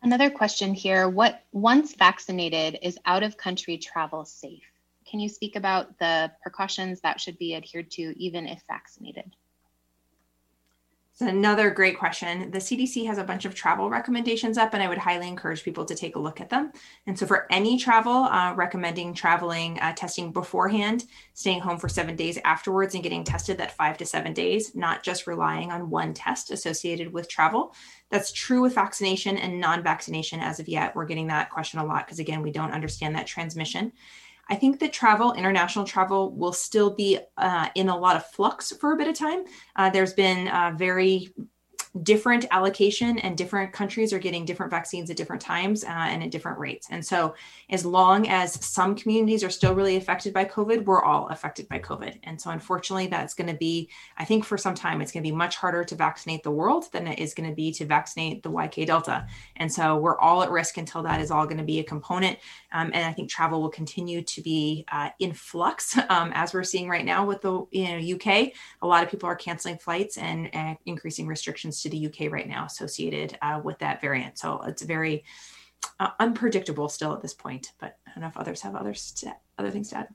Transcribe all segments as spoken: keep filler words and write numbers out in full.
Another question here, what once vaccinated is out of country travel safe? Can you speak about the precautions that should be adhered to even if vaccinated? It's another great question. The C D C has a bunch of travel recommendations up, and I would highly encourage people to take a look at them. And so for any travel, uh, recommending traveling, uh, testing beforehand, staying home for seven days afterwards, and getting tested that five to seven days, not just relying on one test associated with travel. That's true with vaccination and non-vaccination as of yet. We're getting that question a lot because, again, we don't understand that transmission. I think that travel, international travel, will still be uh, in a lot of flux for a bit of time. Uh, there's been uh, very different allocation, and different countries are getting different vaccines at different times uh, and at different rates. And so as long as some communities are still really affected by COVID, we're all affected by COVID. And so unfortunately, that's going to be, I think for some time, it's going to be much harder to vaccinate the world than it is going to be to vaccinate the Y K Delta. And so we're all at risk until that is all going to be a component. Um, and I think travel will continue to be uh, in flux um, as we're seeing right now with the you know, U K. A lot of people are canceling flights and uh, increasing restrictions to the U K right now associated uh, with that variant. So it's very uh, unpredictable still at this point, but I don't know if others have others to, other things to add.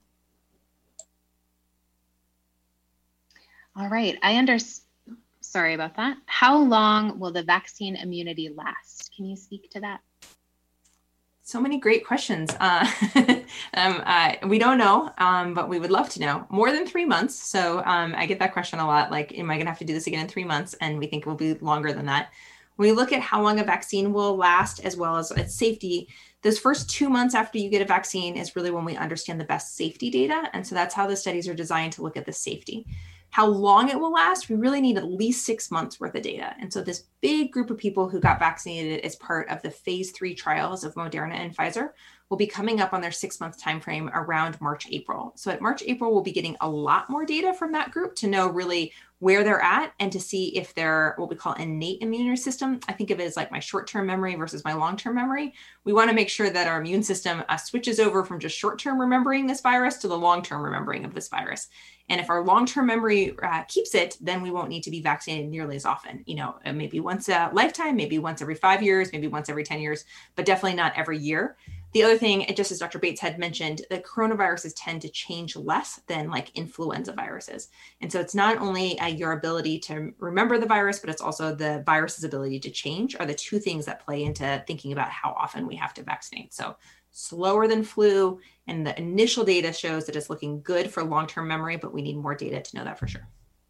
All right, I understand. Sorry about that. How long will the vaccine immunity last? Can you speak to that? So many great questions. Uh, um, uh, we don't know, um, but we would love to know. More than three months. So um, I get that question a lot, like, am I going to have to do this again in three months? And we think it will be longer than that. When we look at how long a vaccine will last, as well as its safety, those first two months after you get a vaccine is really when we understand the best safety data. And so that's how the studies are designed to look at the safety. How long it will last, we really need at least six months worth of data. And so this big group of people who got vaccinated as part of the phase three trials of Moderna and Pfizer will be coming up on their six month timeframe around March, April. So at March, April, we'll be getting a lot more data from that group to know really where they're at and to see if they're what we call innate immune system. I think of it as like my short-term memory versus my long-term memory. We want to make sure that our immune system uh, switches over from just short-term remembering this virus to the long-term remembering of this virus. And if our long-term memory uh, keeps it, then we won't need to be vaccinated nearly as often. You know, maybe once a lifetime, maybe once every five years, maybe once every ten years, but definitely not every year. The other thing, just as Doctor Bates had mentioned, the coronaviruses tend to change less than like influenza viruses. And so it's not only uh, your ability to remember the virus, but it's also the virus's ability to change are the two things that play into thinking about how often we have to vaccinate. So slower than flu, and the initial data shows that it's looking good for long-term memory, but we need more data to know that for sure.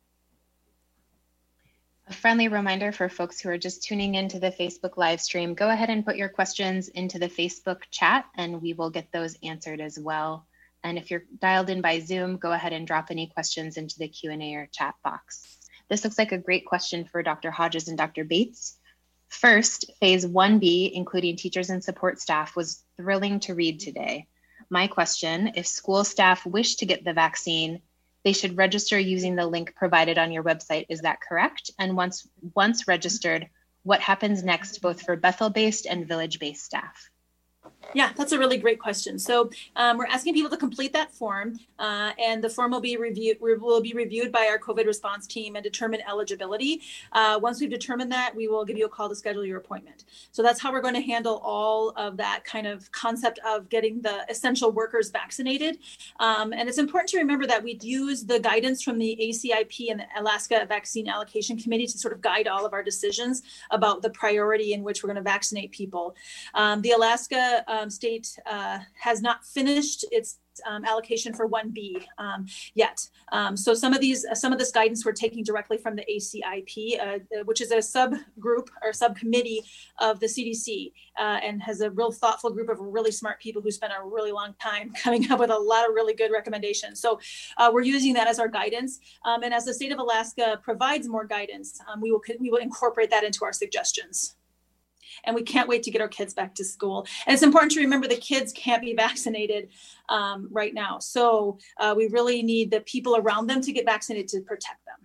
A friendly reminder for folks who are just tuning into the Facebook live stream, go ahead and put your questions into the Facebook chat and we will get those answered as well. And if you're dialed in by Zoom, go ahead and drop any questions into the Q and A or chat box. This looks like a great question for Doctor Hodges and Doctor Bates. First, phase one B, including teachers and support staff, was thrilling to read today. My question, if school staff wish to get the vaccine, they should register using the link provided on your website. Is that correct? And once, once registered, what happens next, both for Bethel-based and village-based staff? Yeah, that's a really great question. So um, we're asking people to complete that form, uh, and the form will be reviewed will be reviewed by our COVID response team and determine eligibility. Uh, once we've determined that, we will give you a call to schedule your appointment. So that's how we're going to handle all of that kind of concept of getting the essential workers vaccinated. Um, and it's important to remember that we use the guidance from the A C I P and the Alaska Vaccine Allocation Committee to sort of guide all of our decisions about the priority in which we're going to vaccinate people. Um, the Alaska Um, state uh, has not finished its um, allocation for one B um, yet. Um, so some of these, uh, some of this guidance we're taking directly from the A C I P, uh, which is a subgroup or subcommittee of the C D C, uh, and has a real thoughtful group of really smart people who spent a really long time coming up with a lot of really good recommendations. So uh, we're using that as our guidance. Um, and as the state of Alaska provides more guidance, um, we will we will incorporate that into our suggestions. And we can't wait to get our kids back to school. And it's important to remember the kids can't be vaccinated um, right now. So uh, we really need the people around them to get vaccinated to protect them.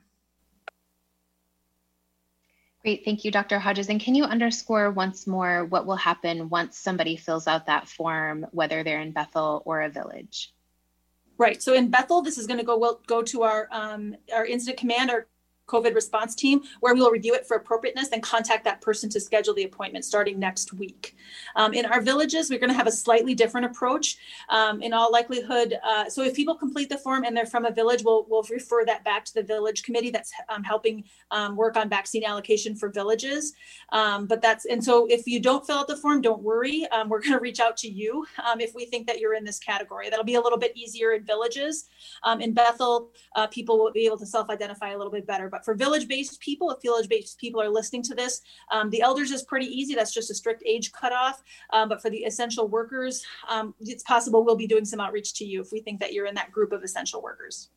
Great, thank you, Doctor Hodges. And can you underscore once more what will happen once somebody fills out that form, whether they're in Bethel or a village? Right, so in Bethel, this is gonna go, we'll go to our, um, our incident command, our COVID response team, where we will review it for appropriateness and contact that person to schedule the appointment starting next week. Um, in our villages, we're going to have a slightly different approach. Um, in all likelihood, uh, so if people complete the form and they're from a village, we'll, we'll refer that back to the village committee that's um, helping um, work on vaccine allocation for villages. Um, but that's, and so if you don't fill out the form, don't worry. Um, we're going to reach out to you um, if we think that you're in this category. That'll be a little bit easier in villages. Um, in Bethel, uh, people will be able to self-identify a little bit better. But for village-based people, if village-based people are listening to this, um, the elders is pretty easy. That's just a strict age cutoff. Um, but for the essential workers, um, it's possible we'll be doing some outreach to you if we think that you're in that group of essential workers.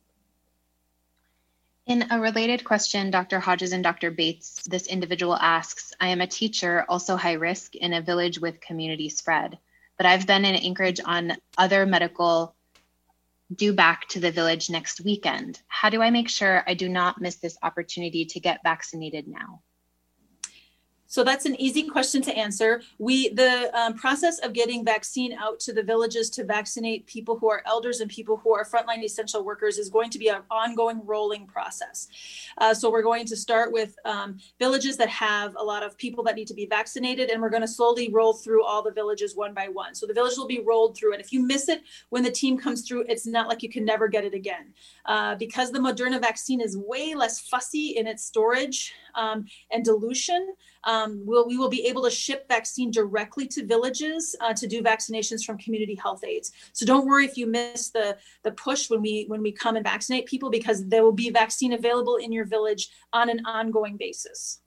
In a related question, Doctor Hodges and Doctor Bates, this individual asks, I am a teacher, also high risk, in a village with community spread, but I've been in Anchorage on other medical due back to the village next weekend. How do I make sure I do not miss this opportunity to get vaccinated now? So that's an easy question to answer. We, the um, process of getting vaccine out to the villages to vaccinate people who are elders and people who are frontline essential workers is going to be an ongoing rolling process. Uh, so we're going to start with um, villages that have a lot of people that need to be vaccinated, and we're going to slowly roll through all the villages one by one. So the villages will be rolled through, and if you miss it when the team comes through, it's not like you can never get it again. Uh, because the Moderna vaccine is way less fussy in its storage um, and dilution, Um, we'll, we will be able to ship vaccine directly to villages uh, to do vaccinations from community health aides. So don't worry if you miss the, the push when we, when we come and vaccinate people, because there will be vaccine available in your village on an ongoing basis.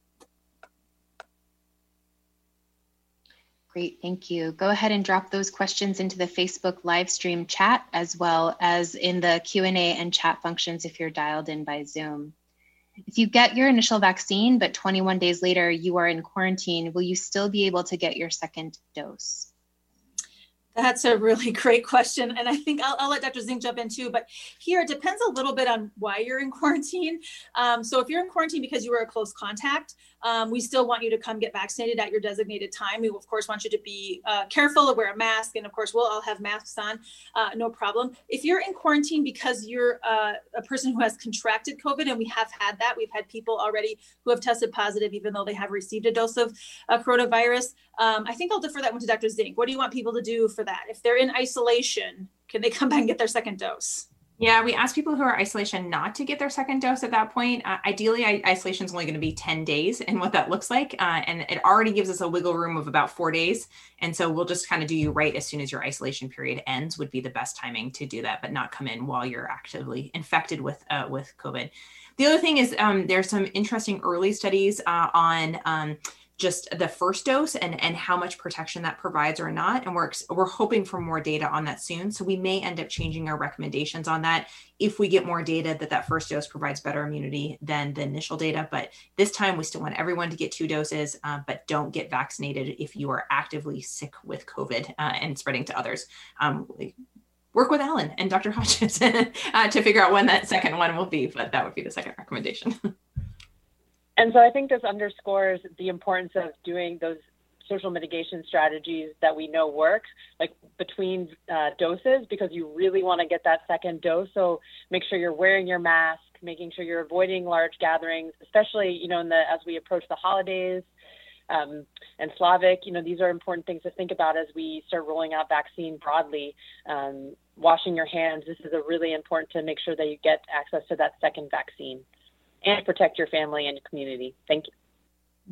Great, thank you. Go ahead and drop those questions into the Facebook live stream chat, as well as in the Q and A and chat functions if you're dialed in by Zoom. If you get your initial vaccine, but twenty-one days later you are in quarantine, will you still be able to get your second dose? That's a really great question. And I think I'll, I'll let Doctor Zink jump in too, but here it depends a little bit on why you're in quarantine. Um, so if you're in quarantine because you were a close contact, um, we still want you to come get vaccinated at your designated time. We of course want you to be uh, careful, wear a mask, and of course we'll all have masks on, uh, no problem. If you're in quarantine because you're uh, a person who has contracted COVID, and we have had that, we've had people already who have tested positive even though they have received a dose of uh, coronavirus. Um, I think I'll defer that one to Doctor Zink. What do you want people to do for that? If they're in isolation, can they come back and get their second dose? Yeah, we ask people who are isolation not to get their second dose at that point. Uh, ideally, I, isolation is only going to be ten days and what that looks like. Uh, and it already gives us a wiggle room of about four days. And so we'll just kind of do you right as soon as your isolation period ends would be the best timing to do that, but not come in while you're actively infected with uh, with COVID. The other thing is um, there's some interesting early studies uh, on um, just the first dose and, and how much protection that provides or not. And we're, we're hoping for more data on that soon. So we may end up changing our recommendations on that if we get more data that that first dose provides better immunity than the initial data. But this time we still want everyone to get two doses, uh, but don't get vaccinated if you are actively sick with COVID uh, and spreading to others. Um, work with Ellen and Doctor Hodges uh, to figure out when that second one will be, but that would be the second recommendation. And so I think this underscores the importance of doing those social mitigation strategies that we know work, like between uh, doses, because you really want to get that second dose. So make sure you're wearing your mask, making sure you're avoiding large gatherings, especially, you know, in the, as we approach the holidays um, and Slavic, you know, these are important things to think about as we start rolling out vaccine broadly. Um, washing your hands, this is a really important to make sure that you get access to that second vaccine and protect your family and your community. Thank you.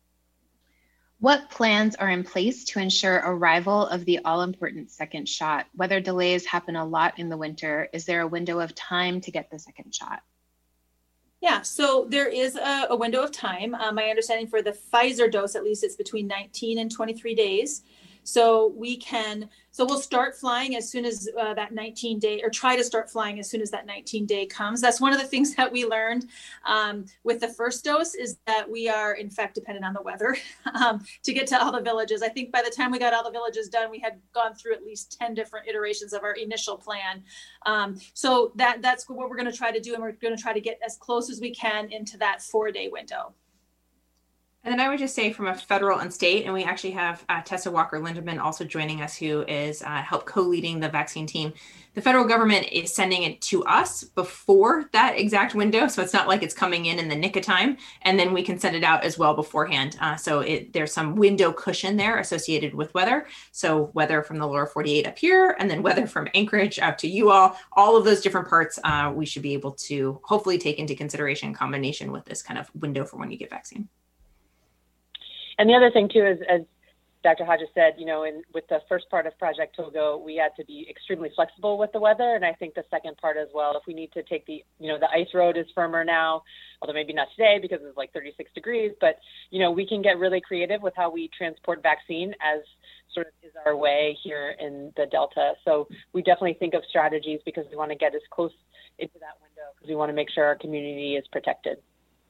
What plans are in place to ensure arrival of the all-important second shot? Weather delays happen a lot in the winter. Is there a window of time to get the second shot? Yeah, so there is a, a window of time. Um, my understanding for the Pfizer dose, at least, it's between nineteen and twenty-three days. So we can, so we'll start flying as soon as uh, that nineteen day, or try to start flying as soon as that nineteen day comes. That's one of the things that we learned um, with the first dose, is that we are in fact dependent on the weather um, to get to all the villages. I think by the time we got all the villages done, we had gone through at least ten different iterations of our initial plan. Um, so that that's what we're going to try to do. And we're going to try to get as close as we can into that four day window. And then I would just say from a federal and state, and we actually have uh, Tessa Walker-Lindeman also joining us, who is uh, help co-leading the vaccine team. The federal government is sending it to us before that exact window. So it's not like it's coming in in the nick of time. And then we can send it out as well beforehand. Uh, so it, there's some window cushion there associated with weather. So weather from the lower forty-eight up here, and then weather from Anchorage out to you all, all of those different parts, uh, we should be able to hopefully take into consideration in combination with this kind of window for when you get vaccine. And the other thing too is, as Doctor Hodges said, you know, in with the first part of Project Togo, we had to be extremely flexible with the weather. And I think the second part as well, if we need to take the, you know, the ice road is firmer now, although maybe not today because it's like thirty-six degrees, but, you know, we can get really creative with how we transport vaccine as sort of is our way here in the Delta. So we definitely think of strategies because we want to get as close into that window because we want to make sure our community is protected.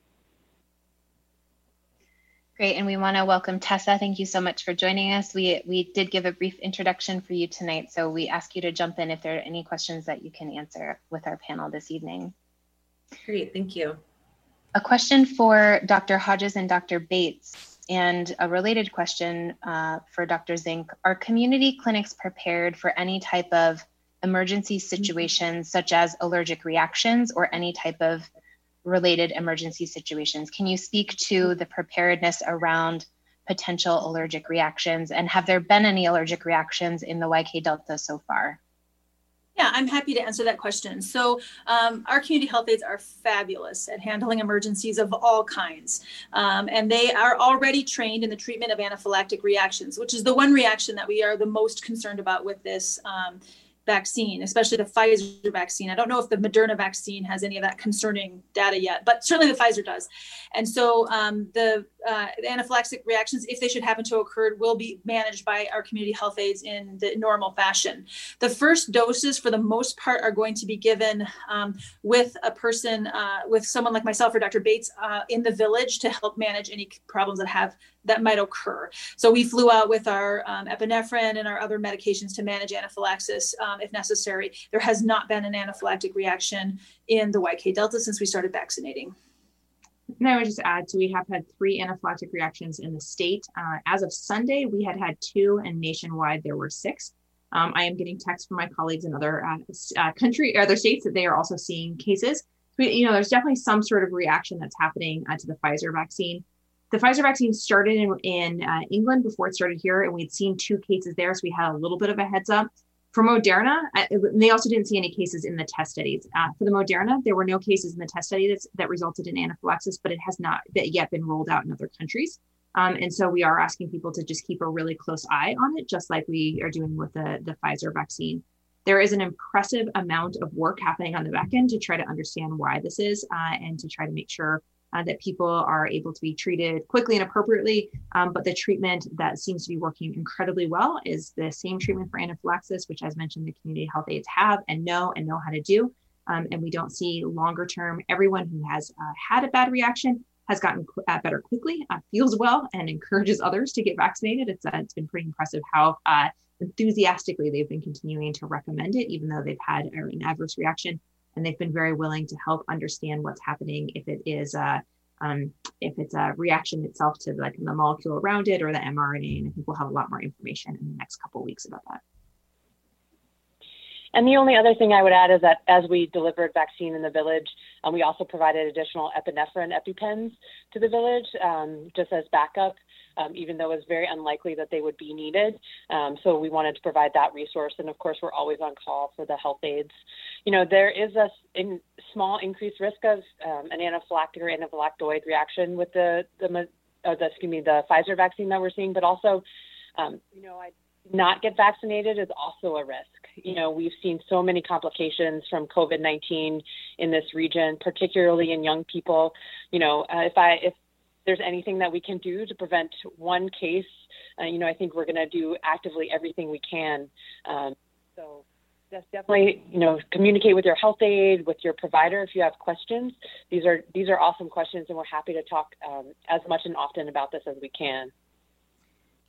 Great, and we want to welcome Tessa. Thank you so much for joining us. We we did give a brief introduction for you tonight, so we ask you to jump in if there are any questions that you can answer with our panel this evening. Great, thank you. A question for Doctor Hodges and Doctor Bates, and a related question uh, for Doctor Zink. Are community clinics prepared for any type of emergency situations, such as allergic reactions or any type of related emergency situations? Can you speak to the preparedness around potential allergic reactions, and have there been any allergic reactions in the Y K Delta so far? Yeah, I'm happy to answer that question. So um, our community health aides are fabulous at handling emergencies of all kinds. Um, and they are already trained in the treatment of anaphylactic reactions, which is the one reaction that we are the most concerned about with this um, vaccine, especially the Pfizer vaccine. I don't know if the Moderna vaccine has any of that concerning data yet, but certainly the Pfizer does. And so um, the, uh, the anaphylactic reactions, if they should happen to occur, will be managed by our community health aides in the normal fashion. The first doses, for the most part, are going to be given um, with a person, uh, with someone like myself or Doctor Bates uh, in the village to help manage any problems that have that might occur. So we flew out with our um, epinephrine and our other medications to manage anaphylaxis um, if necessary. There has not been an anaphylactic reaction in the Y K Delta since we started vaccinating. And I would just add, so we have had three anaphylactic reactions in the state. Uh, as of Sunday, we had had two, and nationwide there were six. Um, I am getting texts from my colleagues in other uh, uh, country, other states that they are also seeing cases. So, you know, there's definitely some sort of reaction that's happening uh, to the Pfizer vaccine. The Pfizer vaccine started in, in uh, England before it started here, and we'd seen two cases there, so we had a little bit of a heads up. For Moderna, uh, they also didn't see any cases in the test studies. Uh, for the Moderna, there were no cases in the test study that's, that resulted in anaphylaxis, but it has not yet been rolled out in other countries. Um, and so we are asking people to just keep a really close eye on it, just like we are doing with the, the Pfizer vaccine. There is an impressive amount of work happening on the back end to try to understand why this is uh, and to try to make sure Uh, that people are able to be treated quickly and appropriately. Um, but the treatment that seems to be working incredibly well is the same treatment for anaphylaxis, which, as mentioned, the community health aides have and know and know how to do. Um, and we don't see longer term. Everyone who has uh, had a bad reaction has gotten qu- uh, better quickly, uh, feels well, and encourages others to get vaccinated. It's, uh, it's been pretty impressive how uh, enthusiastically they've been continuing to recommend it, even though they've had an adverse reaction. And they've been very willing to help understand what's happening if it is a, um, if it's a reaction itself to like the molecule around it or the M R N A. And I think we'll have a lot more information in the next couple of weeks about that. And the only other thing I would add is that as we delivered vaccine in the village, um, we also provided additional epinephrine EpiPens to the village um, just as backup, um, even though it was very unlikely that they would be needed. Um, so we wanted to provide that resource. And of course, we're always on call for the health aides. You know, there is a in, small increased risk of um, an anaphylactic or anaphylactoid reaction with the, the, uh, the, excuse me, the Pfizer vaccine that we're seeing, but also, um, you know, I not get vaccinated is also a risk. You know, we've seen so many complications from COVID nineteen in this region, particularly in young people. You know, uh, if I if there's anything that we can do to prevent one case, uh, you know, I think we're going to do actively everything we can. Um, so that's definitely, you know, communicate with your health aide, with your provider if you have questions. These are these are awesome questions, and we're happy to talk um, as much and often about this as we can.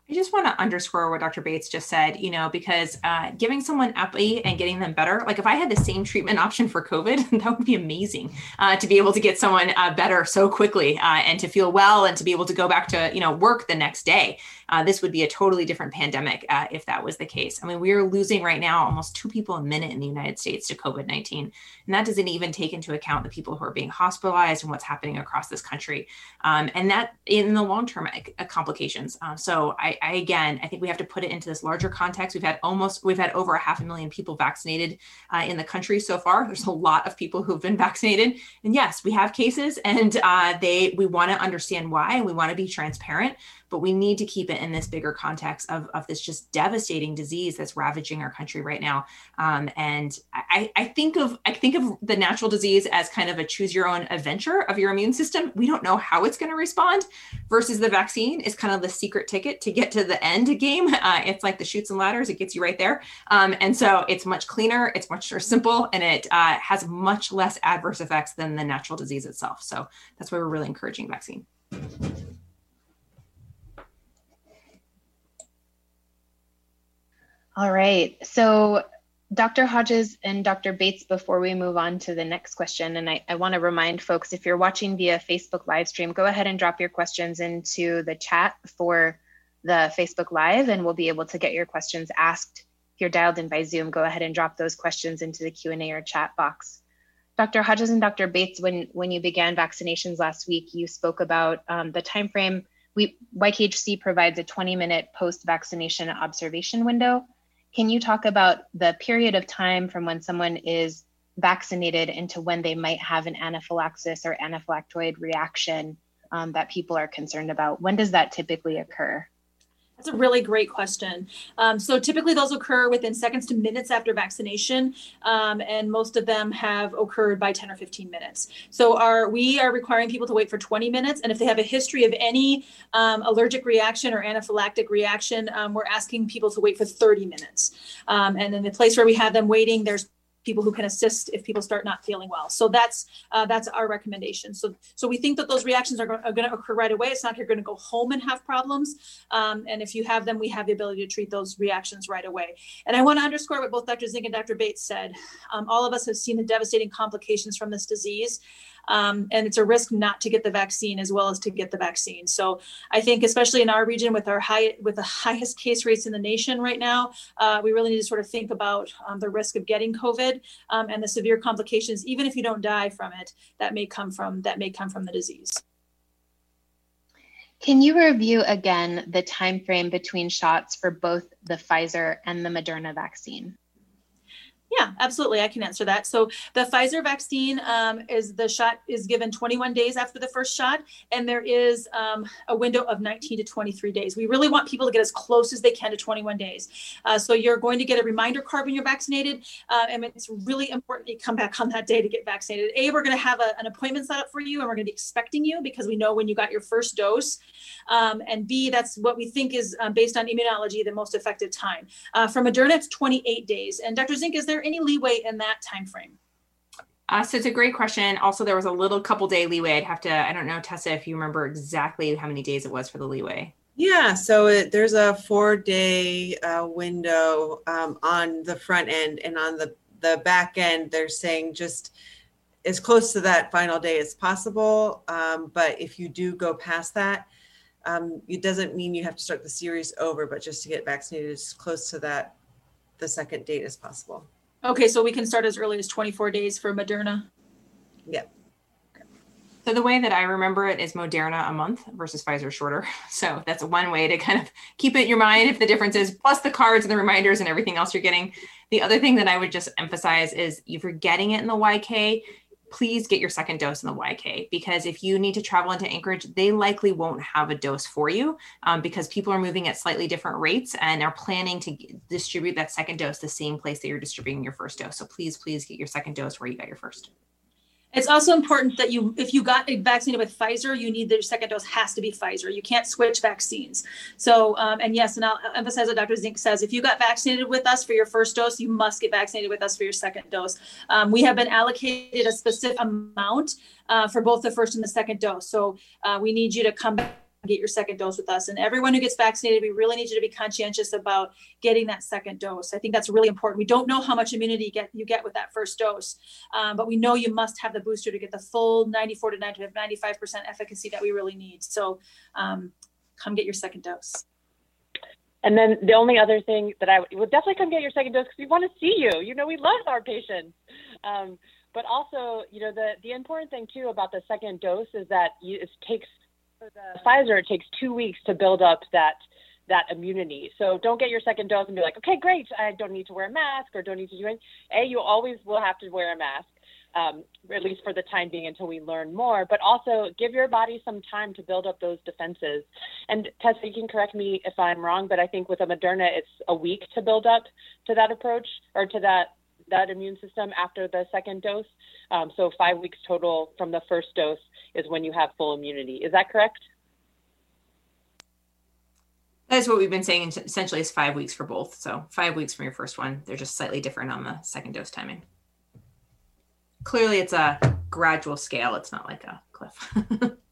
I just want to underscore what Doctor Bates just said, you know, because uh, giving someone epi and getting them better, like if I had the same treatment option for COVID, that would be amazing uh, to be able to get someone uh, better so quickly uh, and to feel well and to be able to go back to, you know, work the next day. Uh, this would be a totally different pandemic uh, if that was the case. I mean, we are losing right now almost two people a minute in the United States to COVID nineteen. And that doesn't even take into account the people who are being hospitalized and what's happening across this country. Um, and that in the long-term uh, complications. Um, so I, I, again, I think we have to put it into this larger context. We've had almost, we've had over a half a million people vaccinated uh, in the country so far. There's a lot of people who've been vaccinated. And yes, we have cases and uh, they, we want to understand why, and we want to be transparent, but we need to keep it in this bigger context of, of this just devastating disease that's ravaging our country right now. Um, and I, I think of I think of the natural disease as kind of a choose your own adventure of your immune system. We don't know how it's going to respond, versus the vaccine is kind of the secret ticket to get to the end game. Uh, it's like the chutes and ladders. It gets you right there. Um, and so it's much cleaner, it's much more simple, and it uh, has much less adverse effects than the natural disease itself. So that's why we're really encouraging vaccine. All right, so Doctor Hodges and Doctor Bates, before we move on to the next question, and I, I want to remind folks, if you're watching via Facebook live stream, go ahead and drop your questions into the chat for the Facebook Live, and we'll be able to get your questions asked. If you're dialed in by Zoom, go ahead and drop those questions into the Q and A or chat box. Doctor Hodges and Doctor Bates, when, when you began vaccinations last week, you spoke about um, the time frame. We, Y K H C provides a twenty minute post-vaccination observation window. Can you talk about the period of time from when someone is vaccinated into when they might have an anaphylaxis or anaphylactoid reaction um, that people are concerned about? When does that typically occur? That's a really great question. Um, so typically those occur within seconds to minutes after vaccination, um, and most of them have occurred by ten or fifteen minutes. So our, we are requiring people to wait for twenty minutes, and if they have a history of any um, allergic reaction or anaphylactic reaction, um, we're asking people to wait for thirty minutes. Um, and in the place where we have them waiting, there's people who can assist if people start not feeling well. So that's uh, that's our recommendation. So so we think that those reactions are, go- are going to occur right away. It's not you're going to go home and have problems. Um, and if you have them, we have the ability to treat those reactions right away. And I want to underscore what both Doctor Zink and Doctor Bates said. Um, all of us have seen the devastating complications from this disease. Um, and it's a risk not to get the vaccine as well as to get the vaccine. So I think, especially in our region with our high, with the highest case rates in the nation right now, uh, we really need to sort of think about um, the risk of getting COVID um, and the severe complications, even if you don't die from it, that may come from that may come from the disease. Can you review again the time frame between shots for both the Pfizer and the Moderna vaccine? Yeah, absolutely. I can answer that. So the Pfizer vaccine um, is the shot is given twenty-one days after the first shot, and there is um, a window of nineteen to twenty-three days. We really want people to get as close as they can to twenty-one days. Uh, so you're going to get a reminder card when you're vaccinated, uh, and it's really important that you come back on that day to get vaccinated. A, we're going to have a, an appointment set up for you, and we're going to be expecting you because we know when you got your first dose. Um, and B, that's what we think is um, based on immunology, the most effective time. Uh, for Moderna, it's twenty-eight days. And Doctor Zink, is there any leeway in that time frame? Uh, so it's a great question. Also, there was a little couple day leeway. I'd have to, I don't know, Tessa, if you remember exactly how many days it was for the leeway. Yeah, so it, there's a four day uh, window um, on the front end, and on the, the back end, they're saying just as close to that final day as possible. Um, but if you do go past that, um, it doesn't mean you have to start the series over, but just to get vaccinated as close to that, the second date as possible. Okay, so we can start as early as twenty-four days for Moderna. Yeah. So the way that I remember it is Moderna a month versus Pfizer shorter. So that's one way to kind of keep it in your mind if the difference is, plus the cards and the reminders and everything else you're getting. The other thing that I would just emphasize is if you're getting it in the Y K, please get your second dose in the Y K, because if you need to travel into Anchorage, they likely won't have a dose for you um, because people are moving at slightly different rates and are planning to g- distribute that second dose the same place that you're distributing your first dose. So please, please get your second dose where you got your first. It's also important that you, if you got vaccinated with Pfizer, you need the second dose has to be Pfizer. You can't switch vaccines. So, um, and yes, and I'll emphasize what Doctor Zink says, if you got vaccinated with us for your first dose, you must get vaccinated with us for your second dose. Um, we have been allocated a specific amount uh, for both the first and the second dose. So uh, we need you to come back get your second dose with us. And everyone who gets vaccinated, we really need you to be conscientious about getting that second dose. I think that's really important. We don't know how much immunity you get, you get with that first dose, um, but we know you must have the booster to get the full ninety-four to ninety-five percent efficacy that we really need. So um, come get your second dose. And then the only other thing that I would definitely come get your second dose because we want to see you. You know, we love our patients. Um, but also, you know, the, the important thing too about the second dose is that you, it takes, for the Pfizer, it takes two weeks to build up that that immunity. So don't get your second dose and be like, okay, great, I don't need to wear a mask or don't need to do anything. A, you always will have to wear a mask, um, at least for the time being until we learn more, but also give your body some time to build up those defenses. And Tessa, you can correct me if I'm wrong, but I think with a Moderna, it's a week to build up to that approach or to that that immune system after the second dose. Um, so five weeks total from the first dose is when you have full immunity. Is that correct? That's what we've been saying essentially is five weeks for both. So five weeks from your first one. They're just slightly different on the second dose timing. Clearly it's a gradual scale. It's not like a cliff.